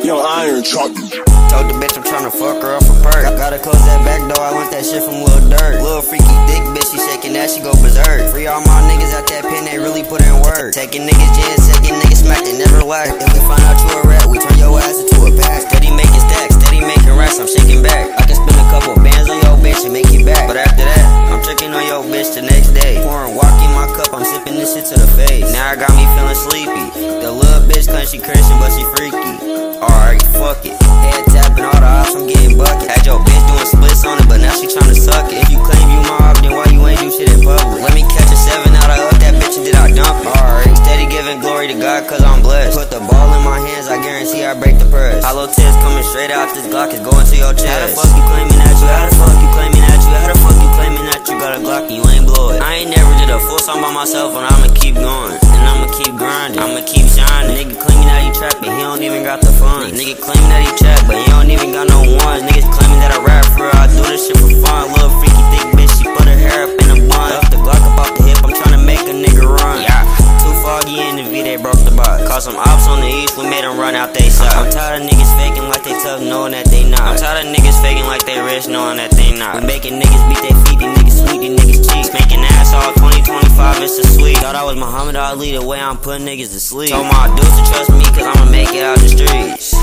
Young Iron Truck. Told the bitch I'm tryna fuck her off a perk. Gotta close that back door, I want that shit from Lil Durk. Lil freaky dick bitch, she shaking that, she go berserk. Free all my niggas out that pen, they really put in work. Taking niggas gins, taking niggas smack, they never lack. If we find out you a rat, we turn your ass into a pack. Steady making stacks, steady making racks, I'm shaking back. I can spend a couple bands on your bitch and make it back. But after that, I'm tricking on your bitch the next day. Pouring walk in my cup, I'm sipping this shit to the face. Now I got me feeling sleepy. The little bitch claims she Christian, but she freaky. Alright, fuck it. Head tapping all the ops, I'm getting bucket. Had your bitch doing splits on it, but now she tryna suck it. If you claim you my op, then why you ain't do shit in public? Let me catch a 7 out, I up that bitch and did I dump it? Alright, steady giving glory to God cause I'm blessed. Put the ball in my hands, I guarantee I break the press. Hollow tips coming straight out this Glock is going to your chest. How the fuck you claiming that you? How the fuck you claiming that you? How the fuck you claiming that you got a Glock and you ain't blow it? I ain't never did a full song by myself and I'ma keep going. And I'ma keep grinding, I'ma keep shining. Nigga claiming that he trapping, he don't even got the funds. Nigga claiming that he trap, but he don't even got no ones. Niggas claiming that I rap for real, I do this shit for fun. Little freaky thick bitch, she put her hair up in a bun. Up the Glock up off the hip, I'm tryna make a nigga run. Yeah. Too foggy in the V, they broke the box. Caught some ops on the east, we made them run out they side. I'm tired of niggas faking like they tough, knowing that they not. I'm tired of niggas faking like they rich, knowing that they not. We making niggas beat their feet, these niggas sweet, these niggas cheeks. Making ass all 2025, it's a sweet. Thought I was Muhammad Ali, the way I'm putting niggas to sleep. Told my dudes to trust me, cause I'ma make it out the streets.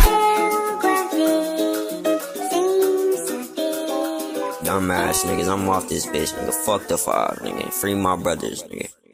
Dumbass niggas, I'm off this bitch, nigga. Fuck the 5, nigga. Free my brothers, nigga.